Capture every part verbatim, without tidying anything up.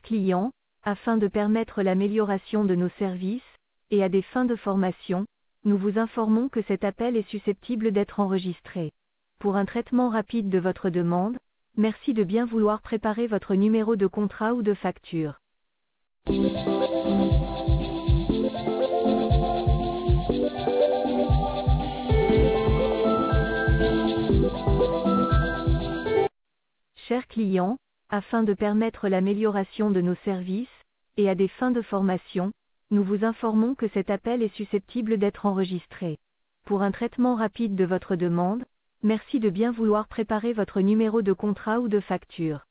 clients, afin de permettre l'amélioration de nos services, et à des fins de formation, nous vous informons que cet appel est susceptible d'être enregistré. Pour un traitement rapide de votre demande, merci de bien vouloir préparer votre numéro de contrat ou de facture. Chers clients, afin de permettre l'amélioration de nos services, et à des fins de formation, nous vous informons que cet appel est susceptible d'être enregistré. Pour un traitement rapide de votre demande, merci de bien vouloir préparer votre numéro de contrat ou de facture.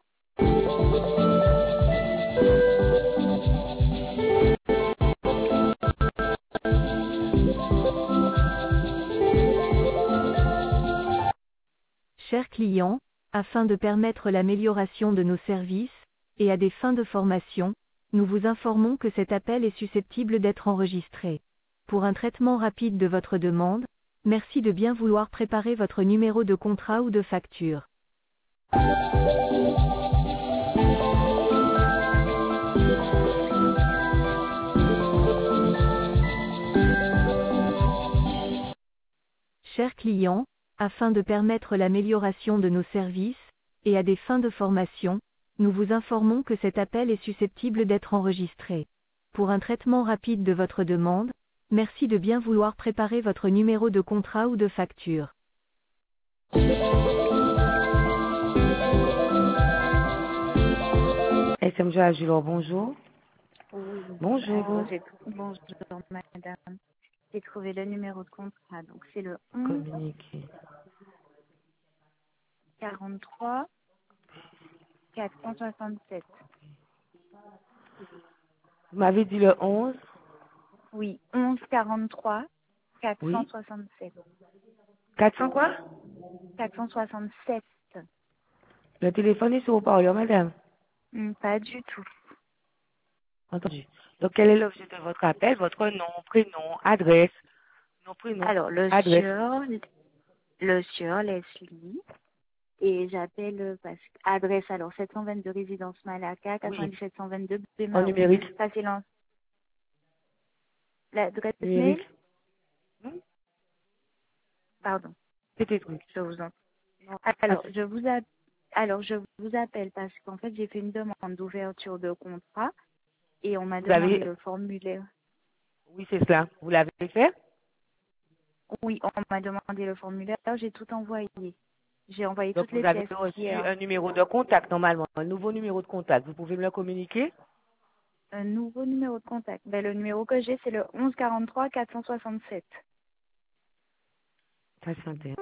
Chers clients, afin de permettre l'amélioration de nos services, et à des fins de formation, nous vous informons que cet appel est susceptible d'être enregistré. Pour un traitement rapide de votre demande, merci de bien vouloir préparer votre numéro de contrat ou de facture. Chers clients, afin de permettre l'amélioration de nos services, et à des fins de formation, nous vous informons que cet appel est susceptible d'être enregistré. Pour un traitement rapide de votre demande, merci de bien vouloir préparer votre numéro de contrat ou de facture. S M J Agilor, bonjour. Oui, Bonjour. alors, j'ai trou- bonjour madame. J'ai trouvé le numéro de contrat. Donc c'est le onze Communiqué. quarante-trois quatre cent soixante-sept. Vous m'avez dit le onze. Oui, onze quarante-trois quatre cent Oui. soixante-sept. quatre cents quoi? quatre cent soixante-sept. Le téléphone est sur haut-parleur, madame. Hmm, pas du tout. Entendu. Donc, quel est l'objet de votre appel? Votre nom, prénom, adresse. Nom, prénom, Alors le adresse. sieur, le sieur Leslie. Et j'appelle euh, parce que adresse alors sept cent vingt-deux résidence Malacca, Oui. quatre-vingt-dix-sept cent vingt-deux En Bémao. numérique. Ça c'est l'an- l'adresse mail. Numérique. Hmm? Pardon, C'était truc. je vous en. Non. Alors Ah, je vous appelle. Alors je vous appelle parce qu'en fait j'ai fait une demande d'ouverture de contrat et on m'a Vous demandé avez, le formulaire. oui, c'est cela. Vous l'avez fait? Oui, on m'a demandé le formulaire, j'ai tout envoyé. J'ai envoyé Donc, toutes vous les avez pièces reçu hier. un numéro de contact, normalement. Un nouveau numéro de contact. Vous pouvez me le communiquer? Un nouveau numéro de contact. Ben, le numéro que j'ai c'est le onze quarante-trois quatre cent soixante-sept. Patientez.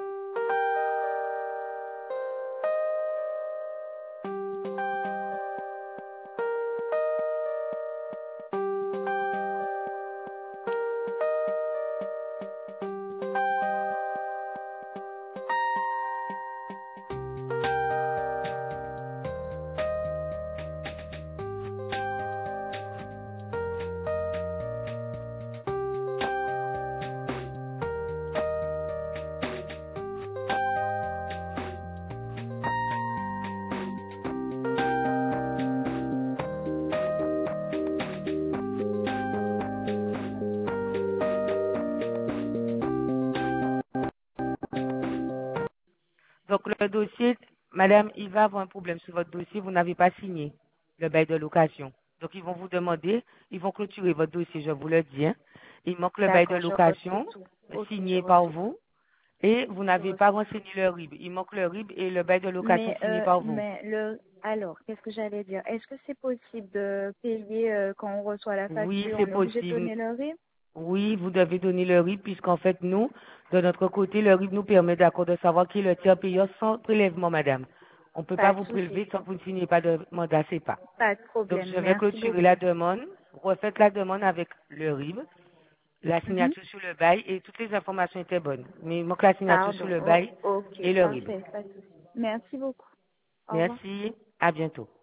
Donc, le dossier, madame, il va avoir un problème sur votre dossier. Vous n'avez pas signé le bail de location. Donc, ils vont vous demander, ils vont clôturer votre dossier, je vous le dis. Hein. Il manque le bail de D'accord, je reçois location tout. Ok, j'ai signé par reçu. vous et vous J'ai n'avez reçu. pas renseigné le R I B. Il manque le R I B et le bail de location Mais, signé euh, par vous. mais le, alors, qu'est-ce que j'allais dire? Est-ce que c'est possible de payer euh, quand on reçoit la Oui, facture? c'est On est obligé de possible. donner le R I B? Oui, vous devez donner le R I B puisqu'en fait, nous, de notre côté, le R I B nous permet d'accord de savoir qui est le tiers payeur sans prélèvement, madame. On ne peut pas Pas de vous souci, prélever tant que vous ne signez pas de mandat C E P A. pas de Donc, problème. je vais Merci clôturer la beaucoup. demande. Refaites la demande avec le R I B, la Mhm. signature sur le bail et toutes les informations étaient bonnes. Mais il manque la signature sur Pardon. le Oh, bail ok, et le R I B. parfait, pas de souci. Merci beaucoup. Au revoir. Merci. À bientôt.